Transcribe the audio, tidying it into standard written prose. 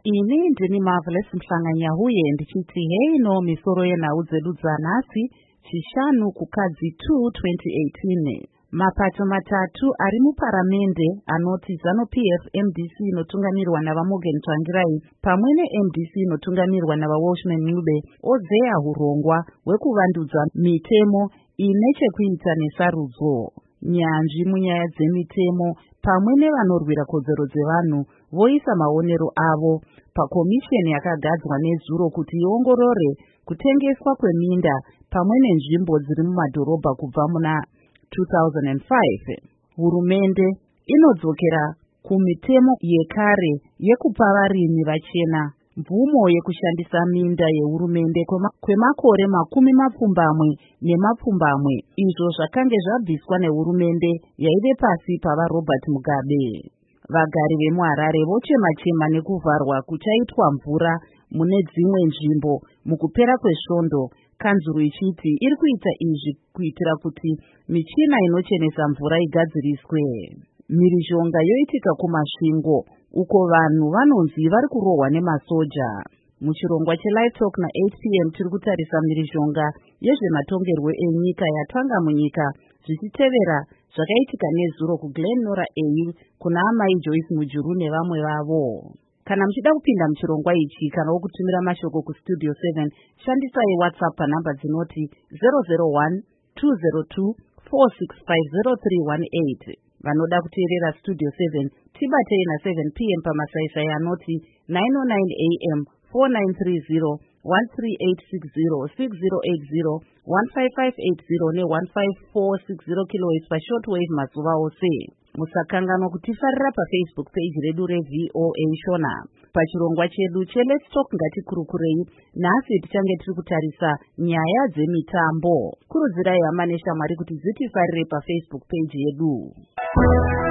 Ini ndini Marvelous Mhlanganya huye ndichiti hei no misoro yenhau dzedu dzanhasi chishanu kukadzi 2 2018. Mapato matatu ari muparamende anoti ZANU-PF MDC inotungamirwa navaMorgan Tsvangirai pamwe neMDC inotungamirwa navaWalshman Ncube odzeya hurongwa hwekuvandudza mitemo ine chekuita nesarudzo. Nyanzvi munyaya dzemitemo pamwe nevanorwira kodzero dzevanhu voisa maonero avo pakomisheni yakagadzwa nezuro kuti iongorore kutengeswa kweminda pamwe nenzvimbo dziri mumadhorobha kubva muna 2005. Hurumende inodzokera kumitemo yekare yekupa varimi vachena mvumo yekushandisa minda yehurumende kwemakore 20 nemapfumbamwe, izvo zvakange zvabviswa nehurumende yaive pasi pava Robert Mugabe. Vagari vemuHarare vochema-chema nekuvharwa kuchaitwa mvura mune dzimwe nzvimbo mukupera kwesvondo, kanzuru ichiti iri kuita izvi kuitira kuti michina inochenesa mvura igadziriswe. Mhirizhonga yoitika kumasvingo uko vanhu vanonzi vari kurohwa nemasoja. Muchirongwa cheLive Talk na8 PM tiri kutarisa mhirizhonga yezvematongerwo enyika yatanga munyika zvichitevera zvakaitika nezuro kuGlen Norah AU kuna amai Joyce Mujuru nevamwe vavo. Kana muchida kupinda muchirongwa ichi kana wokutumira mashoko kustudio 7, shandisai WhatsApp panhamba dzinoti 001 202 4650318. Vanoda kuteerera Studio 7 tibatei na7 PM pamasaisai anoti 909 AM 4930 13860 6080 15580 ne15460 kHz pashortwave mazuva ose. Musakanganwa kutifarira paFacebook page redu reVOA Shona. Pachirongwa chedu cheLet's Talk ngatikurukurei, nhasi tichange tiri kutarisa nyaya dzemitambo. Kurudzirai hama neshamwari kuti dzitifarire paFacebook page yedu.